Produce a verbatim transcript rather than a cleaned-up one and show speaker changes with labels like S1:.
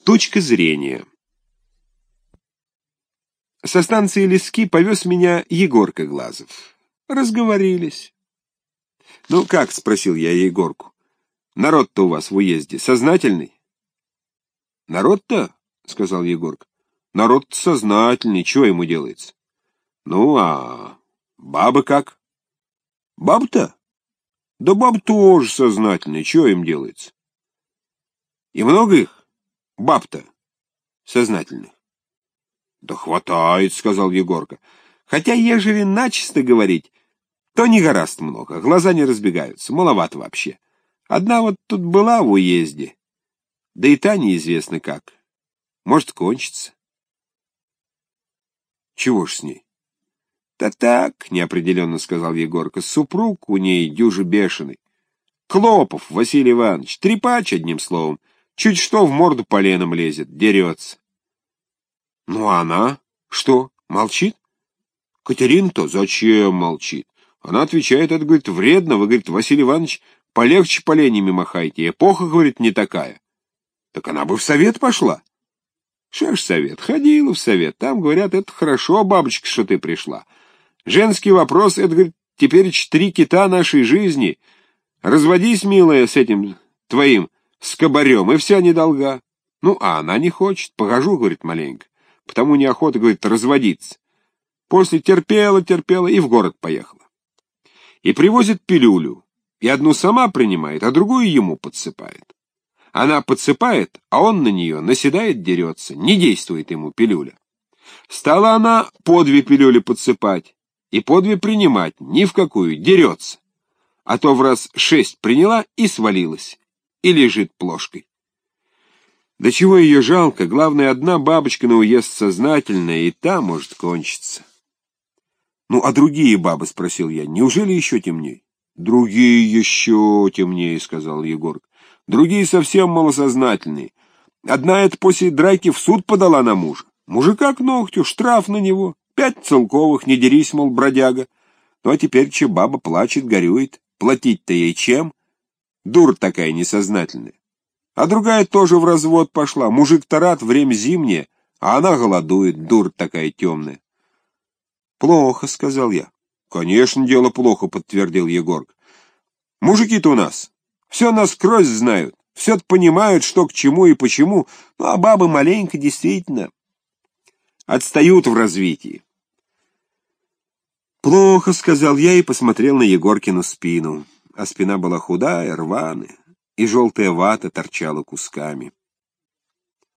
S1: Точка зрения. Со станции Лески повез меня Егорка Глазов. Разговорились. «Ну как?» — спросил я Егорку. «Народ-то у вас в уезде сознательный?» «Народ-то?» — сказал Егорка. «Народ сознательный, чего ему делается?» «Ну, а бабы как?» «Бабы-то? Да бабы тоже сознательные, чего им делается?» «И много их? Баб-то сознательных?» «Да хватает», — сказал Егорка. «Хотя, ежели начисто говорить, то не гораст много, глаза не разбегаются, маловато вообще. Одна вот тут была в уезде, да и та неизвестно как. Может, кончится». «Чего ж с ней?» «Да так», — неопределенно сказал Егорка, — «супруг у ней дюже бешеный. Клопов Василий Иванович, трепач, одним словом, чуть что в морду поленом лезет, дерется». «Ну а она? Что, молчит?» «Катерина-то зачем молчит? Она отвечает, это, говорит, вредно. Вы, говорит, Василий Иванович, полегче поленями махайте. Эпоха, говорит, не такая». «Так она бы в совет пошла». «Что ж совет? Ходила в совет. Там, говорят, это хорошо, бабочка, что ты пришла. Женский вопрос, это, говорит, теперь три кита нашей жизни. Разводись, милая, с этим твоим скобарем, и вся недолга». Ну, а она не хочет. «Похожу, говорит, маленько. Потому неохота, говорит, разводиться». После терпела, терпела и в город поехала. И привозит пилюлю. И одну сама принимает, а другую ему подсыпает. Она подсыпает, а он на нее наседает, дерется. Не действует ему пилюля. Стала она по две пилюли подсыпать и по две принимать, ни в какую, дерется. А то в раз шесть приняла и свалилась. И лежит плошкой. Да чего ее жалко, главное, одна бабочка на уезд сознательная, и та может кончиться. «Ну, а другие бабы?» — спросил я. «Неужели еще темней?» «Другие еще темнее», — сказал Егорка. «Другие совсем малосознательные. Одна это после драки в суд подала на мужа. Мужика к ногтю, штраф на него. Пять целковых, не дерись, мол, бродяга. Ну, а теперь че баба плачет, горюет. Платить-то ей чем? Дур такая несознательная. А другая тоже в развод пошла. Мужик-то рад, время зимнее, а она голодует, дур такая темная». «Плохо», — сказал я. «Конечно, дело плохо», — подтвердил Егорка. «Мужики-то у нас все насквозь знают, все понимают, что к чему и почему, ну, а бабы маленько действительно отстают в развитии». «Плохо», — сказал я и посмотрел на Егоркину спину, а спина была худая, рваная, и желтая вата торчала кусками.